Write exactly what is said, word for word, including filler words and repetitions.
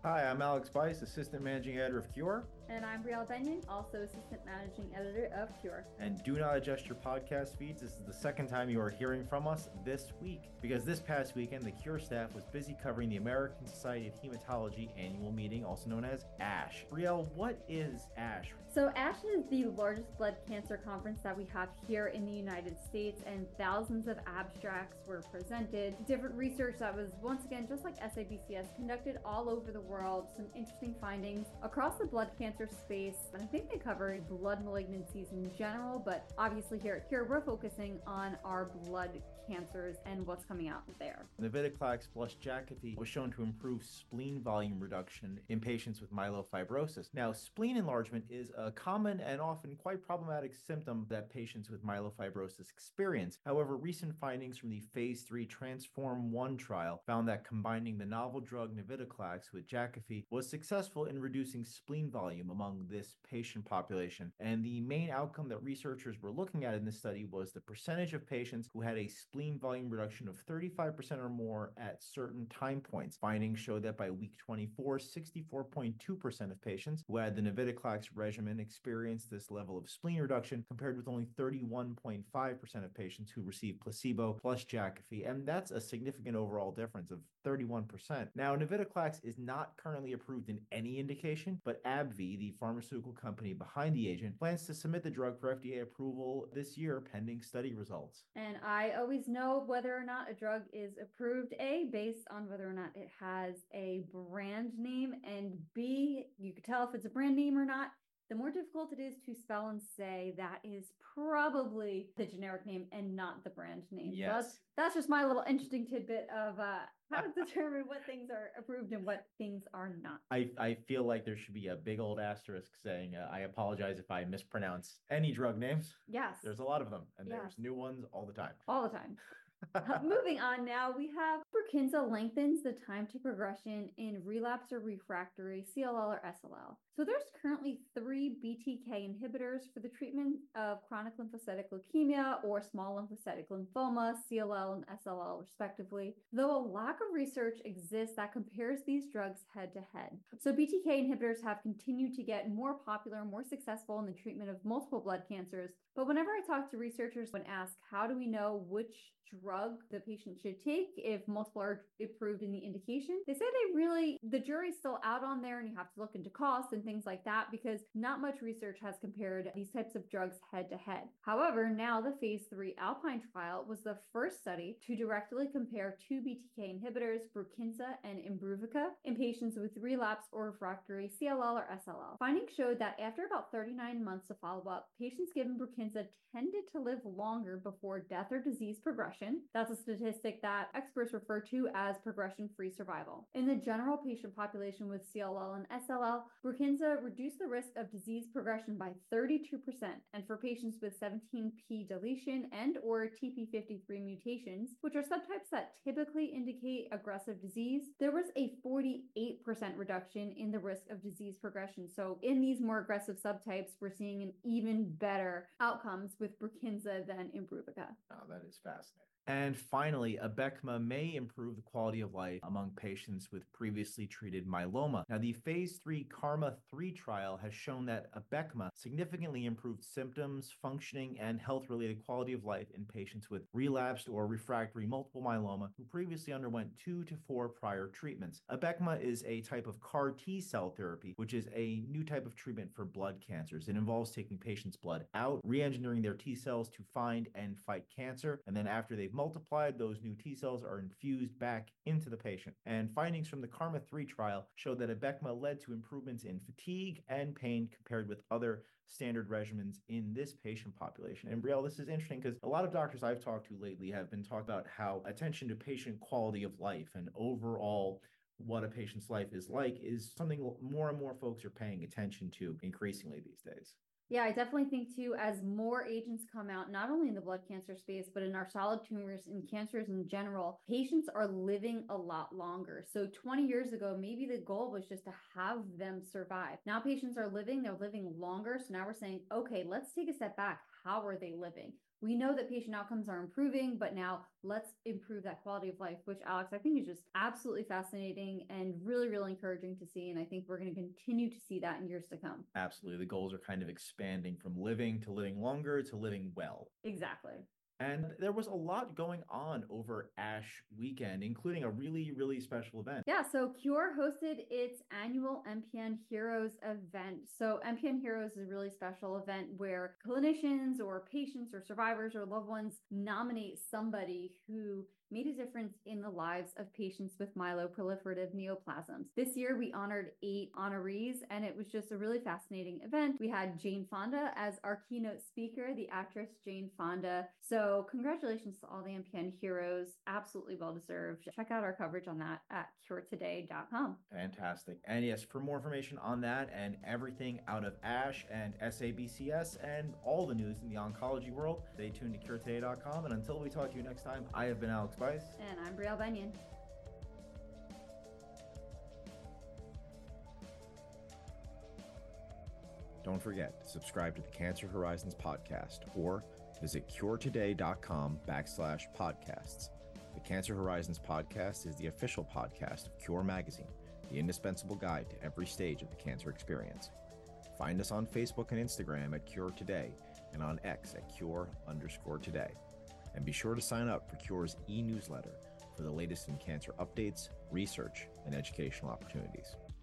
Hi, I'm Alex Bice, Assistant Managing Editor of Cure. And I'm Brielle Benyon, also Assistant Managing Editor of Cure. And do not adjust your podcast feeds. This is the second time you are hearing from us this week because this past weekend, the Cure staff was busy covering the American Society of Hematology annual meeting, also known as ASH. Brielle, what is ASH? So, ASH is the largest blood cancer conference that we have here in the United States, and thousands of abstracts were presented. Different research that was, once again, just like S A B C S, conducted all over the world. Some interesting findings across the blood cancer space. And I think they covered blood malignancies in general, but obviously here at Cure, we're focusing on our blood cancers and what's coming out there. Navitoclax plus Jakafi was shown to improve spleen volume reduction in patients with myelofibrosis. Now, spleen enlargement is a common and often quite problematic symptom that patients with myelofibrosis experience. However, recent findings from the phase three Transform one trial found that combining the novel drug Navitoclax with Jakafi was successful in reducing spleen volume among this patient population. And the main outcome that researchers were looking at in this study was the percentage of patients who had a spleen volume reduction of thirty-five percent or more at certain time points. Findings showed that by week twenty-four, sixty-four point two percent of patients who had the Navitoclax regimen experienced this level of spleen reduction, compared with only thirty-one point five percent of patients who received placebo plus Jakafi. And that's a significant overall difference of thirty-one percent. Now, Navitoclax is not currently approved in any indication, but AbbVie, the pharmaceutical company behind the agent, plans to submit the drug for F D A approval this year pending study results. And I always know whether or not a drug is approved, A, based on whether or not it has a brand name, and B, you could tell if it's a brand name or not. The more difficult it is to spell and say, that is probably the generic name and not the brand name. Yes. That's, that's just my little interesting tidbit of uh, how to determine what things are approved and what things are not. I, I feel like there should be a big old asterisk saying, uh, I apologize if I mispronounce any drug names. Yes. There's a lot of them, and Yes. there's new ones all the time. All the time. Uh, moving on now, we have Brukinsa lengthens the time to progression in relapse or refractory C L L or S L L. So there's currently three B T K inhibitors for the treatment of chronic lymphocytic leukemia or small lymphocytic lymphoma, C L L and S L L respectively, though a lack of research exists that compares these drugs head to head. So B T K inhibitors have continued to get more popular, more successful in the treatment of multiple blood cancers. But whenever I talk to researchers and ask, how do we know which drug the patient should take if multiple are approved in the indication, they say they really, the jury's still out on there and you have to look into costs and things like that because not much research has compared these types of drugs head to head. However, now the phase three Alpine trial was the first study to directly compare two B T K inhibitors, Brukinsa and Imbruvica, in patients with relapse or refractory C L L or S L L. Findings showed that after about thirty-nine months of follow-up, patients given Brukinsa tended to live longer before death or disease progression. That's a statistic that experts refer to as progression-free survival. In the general patient population with C L L and S L L, Brukinsa reduced the risk of disease progression by thirty-two percent, and for patients with seventeen p deletion and or T P fifty-three mutations, which are subtypes that typically indicate aggressive disease, there was a forty-eight percent reduction in the risk of disease progression. So in these more aggressive subtypes, we're seeing an even better outcomes with Brukinsa than Imbruvica. Oh, that is fascinating. And finally, Abecma may improve the quality of life among patients with previously treated myeloma. Now, the phase three KarMMa three trial has shown that Abecma significantly improved symptoms, functioning, and health-related quality of life in patients with relapsed or refractory multiple myeloma who previously underwent two to four prior treatments. Abecma is a type of CAR T cell therapy, which is a new type of treatment for blood cancers. It involves taking patients' blood out, re-engineering their T cells to find and fight cancer, and then after they've multiplied, those new T cells are infused back into the patient. And findings from the KarMMa three trial showed that Abecma led to improvements in fatigue and pain compared with other standard regimens in this patient population. And Brielle, this is interesting because a lot of doctors I've talked to lately have been talking about how attention to patient quality of life and overall what a patient's life is like is something more and more folks are paying attention to increasingly these days. Yeah, I definitely think too, as more agents come out, not only in the blood cancer space, but in our solid tumors and cancers in general, patients are living a lot longer. So twenty years ago, maybe the goal was just to have them survive. Now patients are living, they're living longer. So now we're saying, okay, let's take a step back. How are they living? we know that patient outcomes are improving, but now let's improve that quality of life, which Alex, I think is just absolutely fascinating and really, really encouraging to see. And I think we're going to continue to see that in years to come. Absolutely. The goals are kind of expanding from living to living longer to living well. Exactly. And there was a lot going on over ASH weekend, including a really, really special event. Yeah, so Cure hosted its annual M P N Heroes event. So M P N Heroes is a really special event where clinicians or patients or survivors or loved ones nominate somebody who made a difference in the lives of patients with myeloproliferative neoplasms. This year, we honored eight honorees, and it was just a really fascinating event. We had Jane Fonda as our keynote speaker, the actress Jane Fonda. So congratulations to all the M P N heroes. Absolutely well-deserved. Check out our coverage on that at cure today dot com. Fantastic. And yes, for more information on that and everything out of ASH and S A B C S and all the news in the oncology world, stay tuned to cure today dot com. And until we talk to you next time, I have been Alex Bice. And I'm Brielle Benyon. Don't forget to subscribe to the Cancer Horizons podcast or visit cure today dot com backslash podcasts. The Cancer Horizons podcast is the official podcast of Cure Magazine, the indispensable guide to every stage of the cancer experience. Find us on Facebook and Instagram at Cure Today and on X at Cure underscore today. And be sure to sign up for Cure's e-newsletter for the latest in cancer updates, research, and educational opportunities.